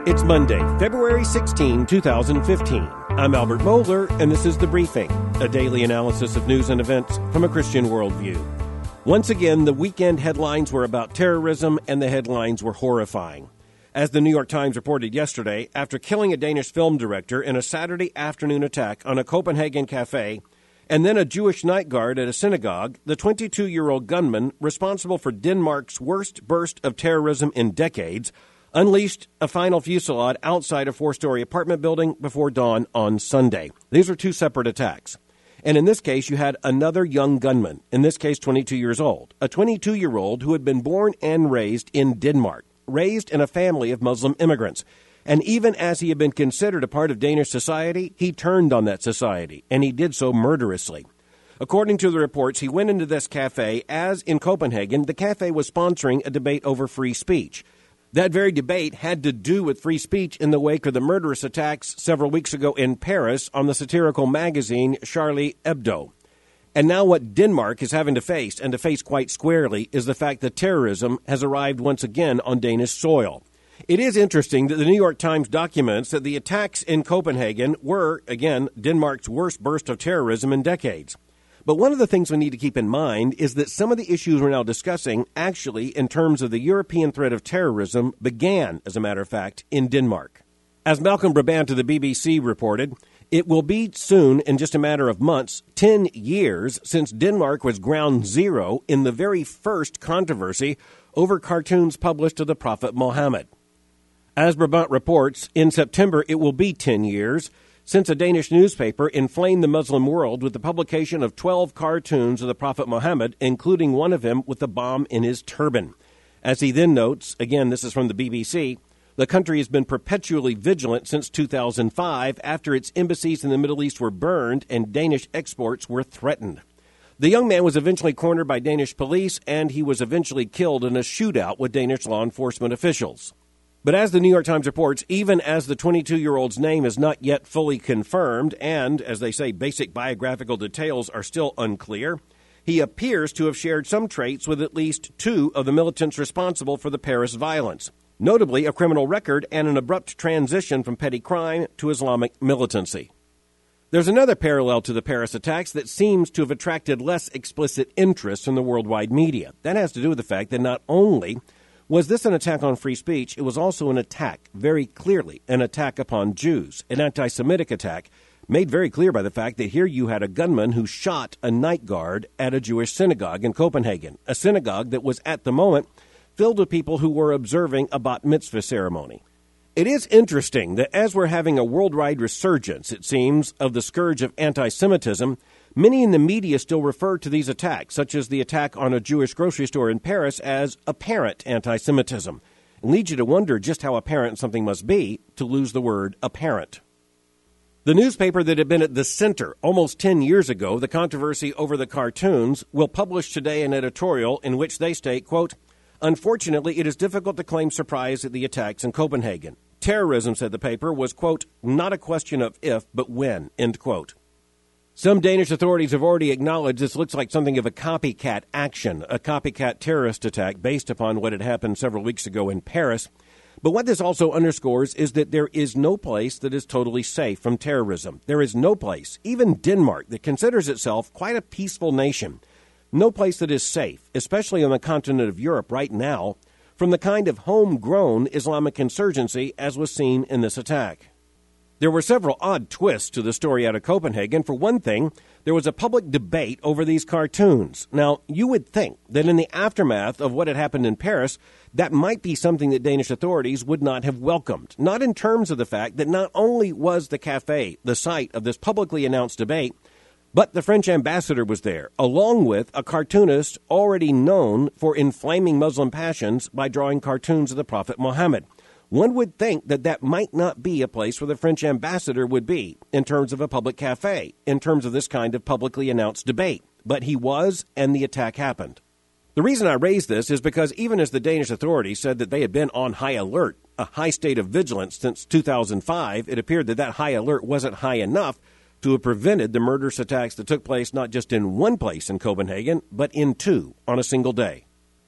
It's Monday, February 16, 2015. I'm Albert Mohler, and this is The Briefing, a daily analysis of news and events from a Christian worldview. Once again, the weekend headlines were about terrorism, and the headlines were horrifying. As the New York Times reported yesterday, after killing a Danish film director in a Saturday afternoon attack on a Copenhagen cafe, and then a Jewish night guard at a synagogue, the 22-year-old gunman, responsible for Denmark's worst burst of terrorism in decades, unleashed a final fusillade outside a four-story apartment building before dawn on Sunday. These are two separate attacks. And in this case, you had another young gunman, in this case 22 years old, a 22-year-old who had been born and raised in Denmark, raised in a family of Muslim immigrants. And even as he had been considered a part of Danish society, he turned on that society, and he did so murderously. According to the reports, he went into this cafe as, in Copenhagen, the cafe was sponsoring a debate over free speech. That very debate had to do with free speech in the wake of the murderous attacks several weeks ago in Paris on the satirical magazine Charlie Hebdo. And now what Denmark is having to face, and to face quite squarely, is the fact that terrorism has arrived once again on Danish soil. It is interesting that the New York Times documents that the attacks in Copenhagen were, again, Denmark's worst burst of terrorism in decades. But one of the things we need to keep in mind is that some of the issues we're now discussing actually, in terms of the European threat of terrorism, began, as a matter of fact, in Denmark. As Malcolm Brabant of the BBC reported, it will be soon, in just a matter of months, 10 years since Denmark was ground zero in the very first controversy over cartoons published of the Prophet Muhammad. As Brabant reports, in September it will be 10 years since a Danish newspaper inflamed the Muslim world with the publication of 12 cartoons of the Prophet Muhammad, including one of him with a bomb in his turban. As he then notes, again, this is from the BBC, the country has been perpetually vigilant since 2005 after its embassies in the Middle East were burned and Danish exports were threatened. The young man was eventually cornered by Danish police, and he was eventually killed in a shootout with Danish law enforcement officials. But as the New York Times reports, even as the 22-year-old's name is not yet fully confirmed and, as they say, basic biographical details are still unclear, he appears to have shared some traits with at least two of the militants responsible for the Paris violence, notably a criminal record and an abrupt transition from petty crime to Islamic militancy. There's another parallel to the Paris attacks that seems to have attracted less explicit interest in the worldwide media. That has to do with the fact that not only was this an attack on free speech, it was also an attack, very clearly, an attack upon Jews, an anti-Semitic attack, made very clear by the fact that here you had a gunman who shot a night guard at a Jewish synagogue in Copenhagen, a synagogue that was at the moment filled with people who were observing a bat mitzvah ceremony. It is interesting that as we're having a worldwide resurgence, it seems, of the scourge of anti-Semitism, many in the media still refer to these attacks, such as the attack on a Jewish grocery store in Paris, as apparent anti-Semitism. It leads you to wonder just how apparent something must be to lose the word apparent. The newspaper that had been at the center almost 10 years ago, the controversy over the cartoons, will publish today an editorial in which they state, quote, "Unfortunately, it is difficult to claim surprise at the attacks in Copenhagen. Terrorism," said the paper, "was, quote, not a question of if, but when," end quote. Some Danish authorities have already acknowledged this looks like something of a copycat action, a copycat terrorist attack based upon what had happened several weeks ago in Paris. But what this also underscores is that there is no place that is totally safe from terrorism. There is no place, even Denmark, that considers itself quite a peaceful nation, no place that is safe, especially on the continent of Europe right now, from the kind of homegrown Islamic insurgency as was seen in this attack. There were several odd twists to the story out of Copenhagen. For one thing, there was a public debate over these cartoons. Now, you would think that in the aftermath of what had happened in Paris, that might be something that Danish authorities would not have welcomed. Not in terms of the fact that not only was the cafe the site of this publicly announced debate, but the French ambassador was there, along with a cartoonist already known for inflaming Muslim passions by drawing cartoons of the Prophet Muhammad. One would think that that might not be a place where the French ambassador would be in terms of a public cafe, in terms of this kind of publicly announced debate. But he was, and the attack happened. The reason I raise this is because even as the Danish authorities said that they had been on high alert, a high state of vigilance since 2005, it appeared that that high alert wasn't high enough to have prevented the murderous attacks that took place not just in one place in Copenhagen, but in two on a single day.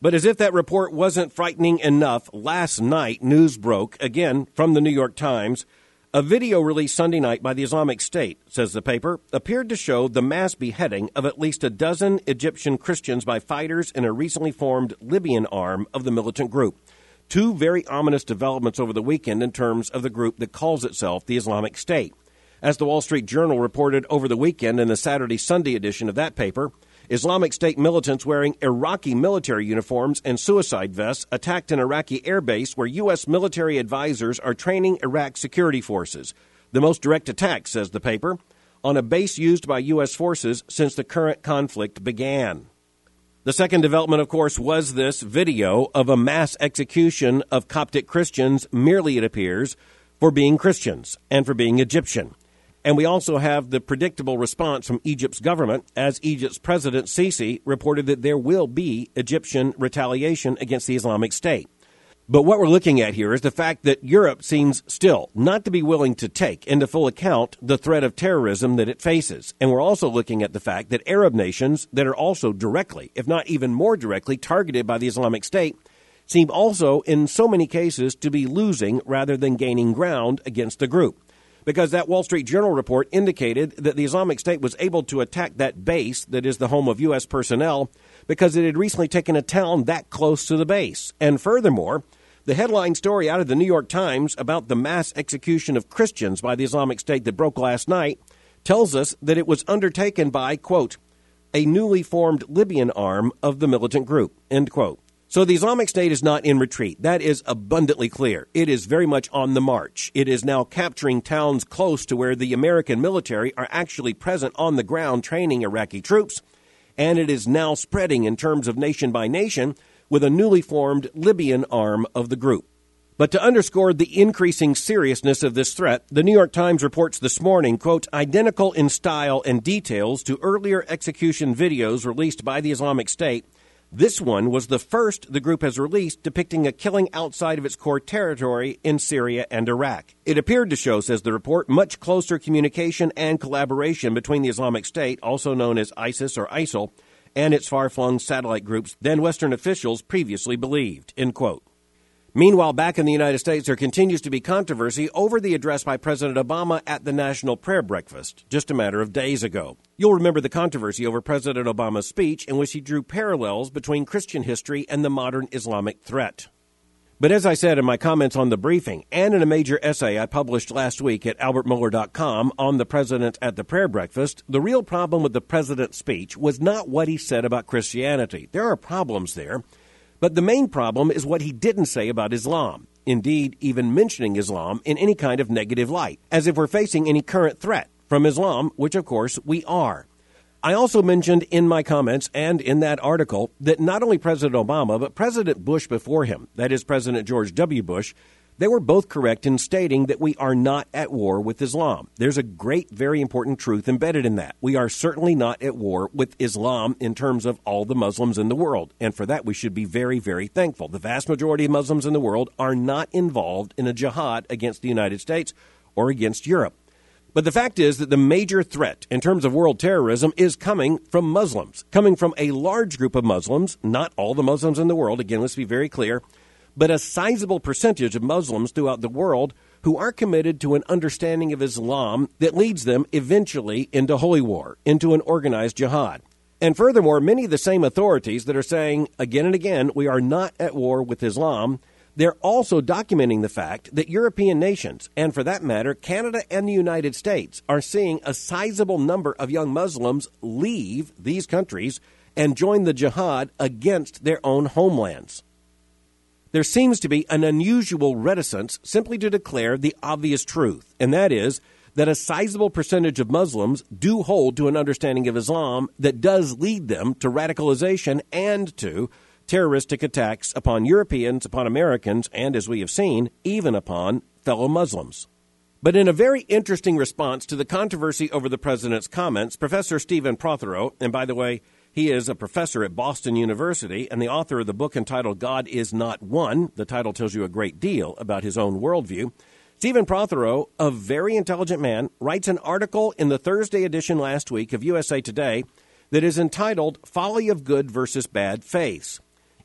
But as if that report wasn't frightening enough, last night news broke, again from the New York Times. A video released Sunday night by the Islamic State, says the paper, appeared to show the mass beheading of at least a dozen Egyptian Christians by fighters in a recently formed Libyan arm of the militant group. Two very ominous developments over the weekend in terms of the group that calls itself the Islamic State. As the Wall Street Journal reported over the weekend in the Saturday-Sunday edition of that paper, Islamic State militants wearing Iraqi military uniforms and suicide vests attacked an Iraqi airbase where U.S. military advisors are training Iraq security forces. The most direct attack, says the paper, on a base used by U.S. forces since the current conflict began. The second development, of course, was this video of a mass execution of Coptic Christians, merely, it appears, for being Christians and for being Egyptian. And we also have the predictable response from Egypt's government as Egypt's President Sisi reported that there will be Egyptian retaliation against the Islamic State. But what we're looking at here is the fact that Europe seems still not to be willing to take into full account the threat of terrorism that it faces. And we're also looking at the fact that Arab nations that are also directly, if not even more directly, targeted by the Islamic State seem also, in so many cases, to be losing rather than gaining ground against the group. Because that Wall Street Journal report indicated that the Islamic State was able to attack that base that is the home of U.S. personnel because it had recently taken a town that close to the base. And furthermore, the headline story out of the New York Times about the mass execution of Christians by the Islamic State that broke last night tells us that it was undertaken by, quote, a newly formed Libyan arm of the militant group, end quote. So the Islamic State is not in retreat. That is abundantly clear. It is very much on the march. It is now capturing towns close to where the American military are actually present on the ground training Iraqi troops. And it is now spreading in terms of nation by nation with a newly formed Libyan arm of the group. But to underscore the increasing seriousness of this threat, the New York Times reports this morning, quote, identical in style and details to earlier execution videos released by the Islamic State, this one was the first the group has released depicting a killing outside of its core territory in Syria and Iraq. It appeared to show, says the report, much closer communication and collaboration between the Islamic State, also known as ISIS or ISIL, and its far-flung satellite groups than Western officials previously believed, end quote. Meanwhile, back in the United States, there continues to be controversy over the address by President Obama at the National Prayer Breakfast just a matter of days ago. You'll remember the controversy over President Obama's speech in which he drew parallels between Christian history and the modern Islamic threat. But as I said in my comments on the briefing and in a major essay I published last week at albertmohler.com on the president at the prayer breakfast, the real problem with the president's speech was not what he said about Christianity. There are problems there. But the main problem is what he didn't say about Islam. Indeed, even mentioning Islam in any kind of negative light, as if we're facing any current threat from Islam, which of course we are. I also mentioned in my comments and in that article that not only President Obama, but President Bush before him, that is President George W. Bush, they were both correct in stating that we are not at war with Islam. There's a great, very important truth embedded in that. We are certainly not at war with Islam in terms of all the Muslims in the world. And for that, we should be very, very thankful. The vast majority of Muslims in the world are not involved in a jihad against the United States or against Europe. But the fact is that the major threat in terms of world terrorism is coming from Muslims, coming from a large group of Muslims, not all the Muslims in the world, again, let's be very clear, but a sizable percentage of Muslims throughout the world who are committed to an understanding of Islam that leads them eventually into holy war, into an organized jihad. And furthermore, many of the same authorities that are saying again and again, we are not at war with Islam, they're also documenting the fact that European nations, and for that matter, Canada and the United States, are seeing a sizable number of young Muslims leave these countries and join the jihad against their own homelands. There seems to be an unusual reticence simply to declare the obvious truth, and that is that a sizable percentage of Muslims do hold to an understanding of Islam that does lead them to radicalization and to terroristic attacks upon Europeans, upon Americans, and, as we have seen, even upon fellow Muslims. But in a very interesting response to the controversy over the president's comments, Professor Stephen Prothero, and by the way, he is a professor at Boston University and the author of the book entitled God is Not One. The title tells you a great deal about his own worldview. Stephen Prothero, a very intelligent man, writes an article in the Thursday edition last week of USA Today that is entitled Folly of Good versus Bad Faiths.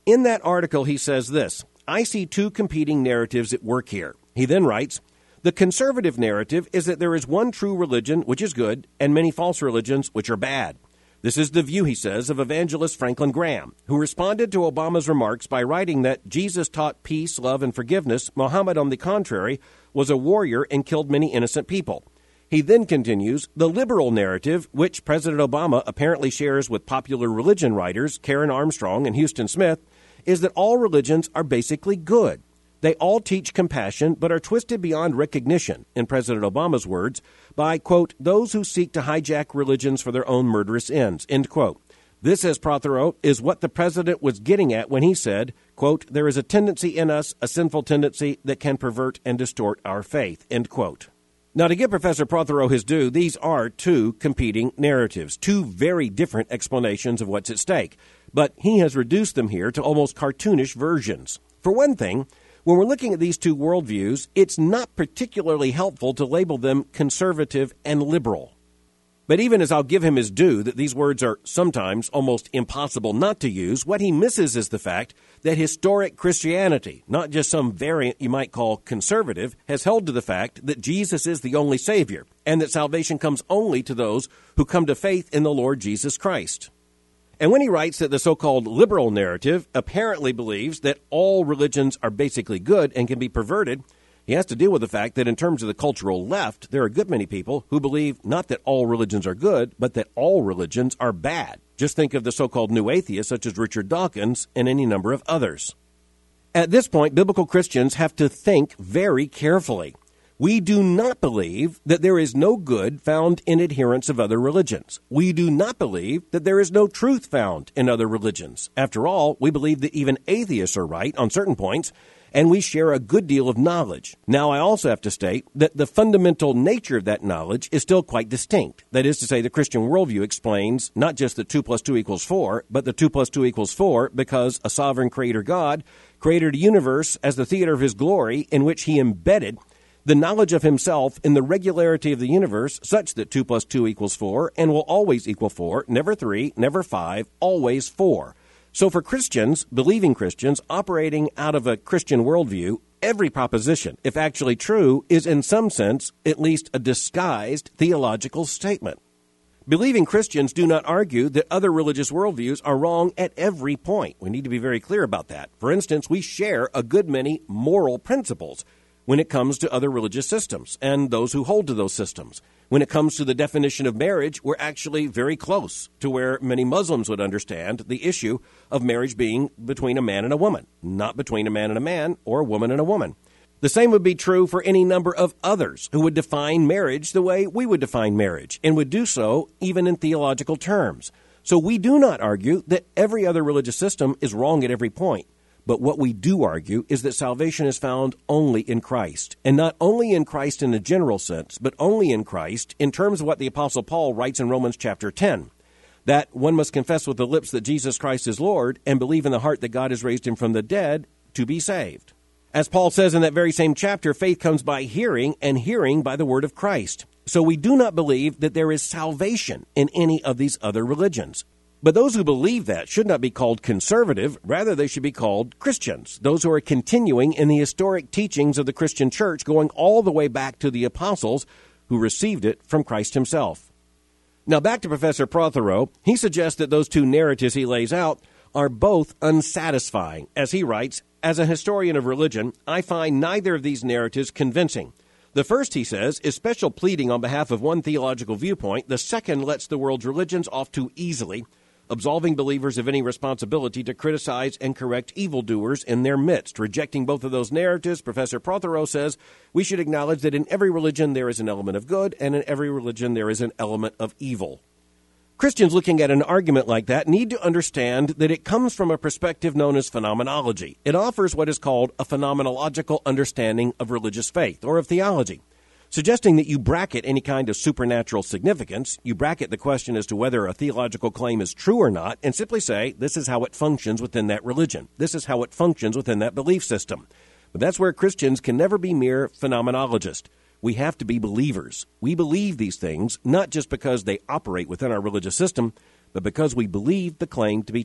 In that article, he says this: I see two competing narratives at work here. He then writes, the conservative narrative is that there is one true religion, which is good, and many false religions, which are bad. This is the view, he says, of evangelist Franklin Graham, who responded to Obama's remarks by writing that Jesus taught peace, love, and forgiveness. Muhammad, on the contrary, was a warrior and killed many innocent people. He then continues, the liberal narrative, which President Obama apparently shares with popular religion writers Karen Armstrong and Houston Smith, is that all religions are basically good. They all teach compassion, but are twisted beyond recognition, in President Obama's words, by, quote, those who seek to hijack religions for their own murderous ends, end quote. This, says Prothero, is what the president was getting at when he said, quote, there is a tendency in us, a sinful tendency, that can pervert and distort our faith, end quote. Now, to give Professor Prothero his due, these are two competing narratives, two very different explanations of what's at stake. But he has reduced them here to almost cartoonish versions. For one thing, when we're looking at these two worldviews, it's not particularly helpful to label them conservative and liberal. But even as I'll give him his due that these words are sometimes almost impossible not to use, what he misses is the fact that historic Christianity, not just some variant you might call conservative, has held to the fact that Jesus is the only Savior, and that salvation comes only to those who come to faith in the Lord Jesus Christ. And when he writes that the so-called liberal narrative apparently believes that all religions are basically good and can be perverted, he has to deal with the fact that in terms of the cultural left, there are a good many people who believe not that all religions are good, but that all religions are bad. Just think of the so-called new atheists such as Richard Dawkins and any number of others. At this point, biblical Christians have to think very carefully. We do not believe that there is no good found in adherents of other religions. We do not believe that there is no truth found in other religions. After all, we believe that even atheists are right on certain points, and we share a good deal of knowledge. Now, I also have to state that the fundamental nature of that knowledge is still quite distinct. That is to say, the Christian worldview explains not just that 2 plus 2 equals 4, but that 2 plus 2 equals 4 because a sovereign creator God created a universe as the theater of his glory in which he embedded the knowledge of himself in the regularity of the universe such that 2 plus 2 equals 4 and will always equal 4, never 3, never 5, always 4. So for Christians, believing Christians, operating out of a Christian worldview, every proposition, if actually true, is in some sense at least a disguised theological statement. Believing Christians do not argue that other religious worldviews are wrong at every point. We need to be very clear about that. For instance, we share a good many moral principles when it comes to other religious systems and those who hold to those systems. When it comes to the definition of marriage, we're actually very close to where many Muslims would understand the issue of marriage being between a man and a woman, not between a man and a man or a woman and a woman. The same would be true for any number of others who would define marriage the way we would define marriage and would do so even in theological terms. So we do not argue that every other religious system is wrong at every point. But what we do argue is that salvation is found only in Christ, and not only in Christ in a general sense, but only in Christ in terms of what the Apostle Paul writes in Romans chapter 10, that one must confess with the lips that Jesus Christ is Lord and believe in the heart that God has raised him from the dead to be saved. As Paul says in that very same chapter, faith comes by hearing, and hearing by the word of Christ. So we do not believe that there is salvation in any of these other religions. But those who believe that should not be called conservative. Rather, they should be called Christians, those who are continuing in the historic teachings of the Christian church, going all the way back to the apostles who received it from Christ himself. Now, back to Professor Prothero. He suggests that those two narratives he lays out are both unsatisfying. As he writes, as a historian of religion, I find neither of these narratives convincing. The first, he says, is special pleading on behalf of one theological viewpoint. The second lets the world's religions off too easily, absolving believers of any responsibility to criticize and correct evildoers in their midst. Rejecting both of those narratives, Professor Prothero says we should acknowledge that in every religion there is an element of good, and in every religion there is an element of evil. Christians looking at an argument like that need to understand that it comes from a perspective known as phenomenology. It offers what is called a phenomenological understanding of religious faith or of theology, suggesting that you bracket any kind of supernatural significance. You bracket the question as to whether a theological claim is true or not, and simply say, this is how it functions within that religion. This is how it functions within that belief system. But that's where Christians can never be mere phenomenologists. We have to be believers. We believe these things, not just because they operate within our religious system, but because we believe the claim to be true.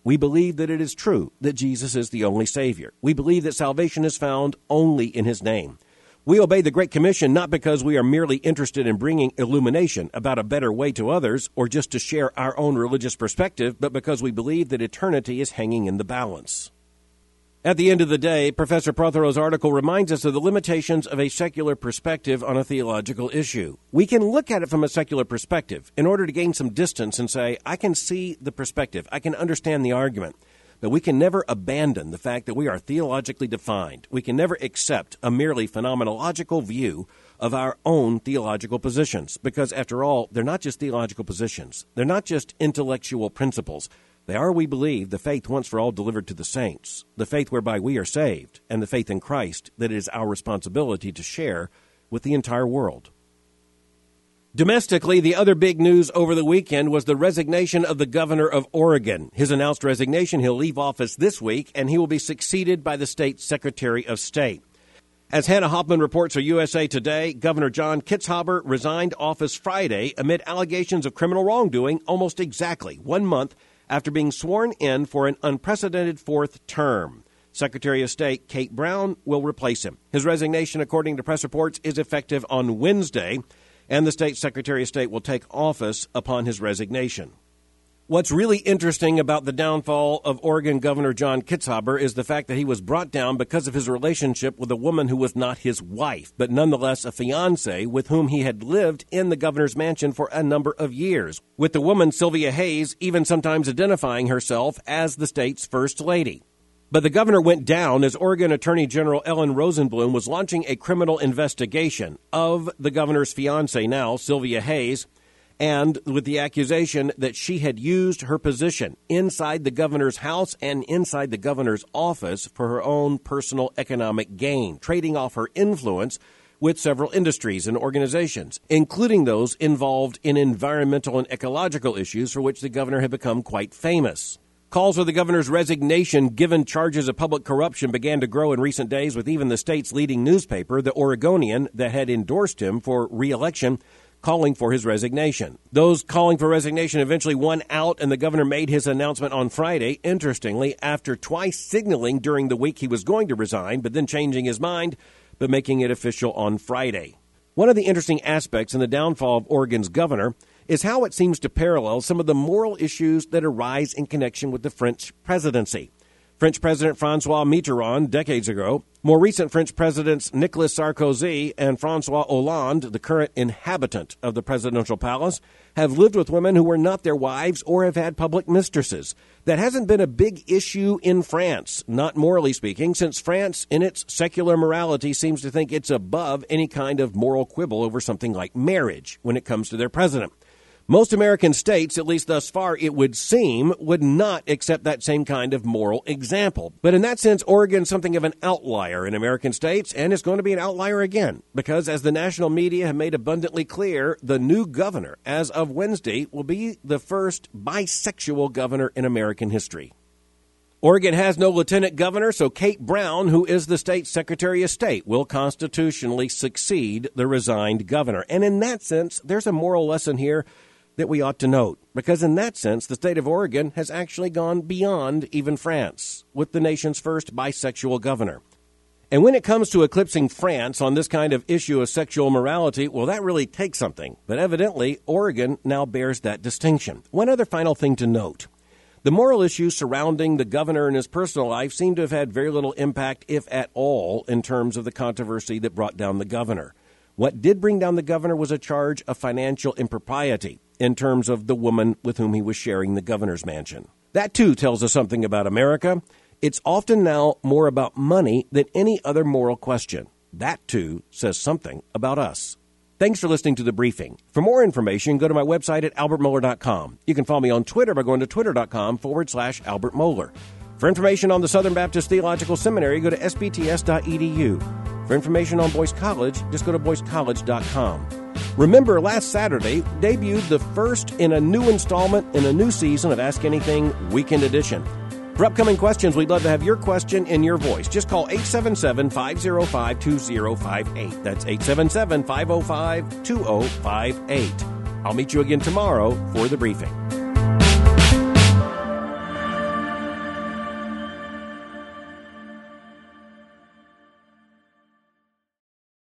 We believe that it is true that Jesus is the only Savior. We believe that salvation is found only in His name. We obey the Great Commission not because we are merely interested in bringing illumination about a better way to others or just to share our own religious perspective, but because we believe that eternity is hanging in the balance. At the end of the day, Professor Prothero's article reminds us of the limitations of a secular perspective on a theological issue. We can look at it from a secular perspective in order to gain some distance and say, I can see the perspective, I can understand the argument. But we can never abandon the fact that we are theologically defined. We can never accept a merely phenomenological view of our own theological positions, because after all, they're not just theological positions. They're not just intellectual principles. They are, we believe, the faith once for all delivered to the saints, the faith whereby we are saved, and the faith in Christ that it is our responsibility to share with the entire world. Domestically, the other big news over the weekend was the resignation of the governor of Oregon. His announced resignation, he'll leave office this week, and he will be succeeded by the state's Secretary of State. As Hannah Hoffman reports for USA Today, Governor John Kitzhaber resigned office Friday amid allegations of criminal wrongdoing almost exactly 1 month after being sworn in for an unprecedented fourth term. Secretary of State Kate Brown will replace him. His resignation, according to press reports, is effective on Wednesday, and the state Secretary of State will take office upon his resignation. What's really interesting about the downfall of Oregon Governor John Kitzhaber is the fact that he was brought down because of his relationship with a woman who was not his wife, but nonetheless a fiancée with whom he had lived in the governor's mansion for a number of years, with the woman, Sylvia Hayes, even sometimes identifying herself as the state's first lady. But the governor went down as Oregon Attorney General Ellen Rosenblum was launching a criminal investigation of the governor's fiancée now, Sylvia Hayes, and with the accusation that she had used her position inside the governor's house and inside the governor's office for her own personal economic gain, trading off her influence with several industries and organizations, including those involved in environmental and ecological issues for which the governor had become quite famous. Calls for the governor's resignation given charges of public corruption began to grow in recent days, with even the state's leading newspaper, the Oregonian, that had endorsed him for re-election, calling for his resignation. Those calling for resignation eventually won out, and the governor made his announcement on Friday, interestingly, after twice signaling during the week he was going to resign, but then changing his mind, but making it official on Friday. One of the interesting aspects in the downfall of Oregon's governor is how it seems to parallel some of the moral issues that arise in connection with the French presidency. French President François Mitterrand decades ago, more recent French Presidents Nicolas Sarkozy and François Hollande, the current inhabitant of the presidential palace, have lived with women who were not their wives or have had public mistresses. That hasn't been a big issue in France, not morally speaking, since France, in its secular morality, seems to think it's above any kind of moral quibble over something like marriage when it comes to their president. Most American states, at least thus far it would seem, would not accept that same kind of moral example. But in that sense, Oregon's something of an outlier in American states, and it's going to be an outlier again, because as the national media have made abundantly clear, the new governor, as of Wednesday, will be the first bisexual governor in American history. Oregon has no lieutenant governor, so Kate Brown, who is the state's Secretary of State, will constitutionally succeed the resigned governor. And in that sense, there's a moral lesson here that we ought to note, because in that sense, the state of Oregon has actually gone beyond even France with the nation's first bisexual governor. And when it comes to eclipsing France on this kind of issue of sexual morality, well, that really takes something. But evidently, Oregon now bears that distinction. One other final thing to note. The moral issues surrounding the governor and his personal life seem to have had very little impact, if at all, in terms of the controversy that brought down the governor. What did bring down the governor was a charge of financial impropriety in terms of the woman with whom he was sharing the governor's mansion. That, too, tells us something about America. It's often now more about money than any other moral question. That, too, says something about us. Thanks for listening to The Briefing. For more information, go to my website at albertmohler.com. You can follow me on Twitter by going to twitter.com/Albert Mohler. For information on the Southern Baptist Theological Seminary, go to sbts.edu. For information on Boyce College, just go to boycecollege.com. Remember, last Saturday debuted the first in a new installment in a new season of Ask Anything Weekend Edition. For upcoming questions, we'd love to have your question in your voice. Just call 877-505-2058. That's 877-505-2058. I'll meet you again tomorrow for The Briefing.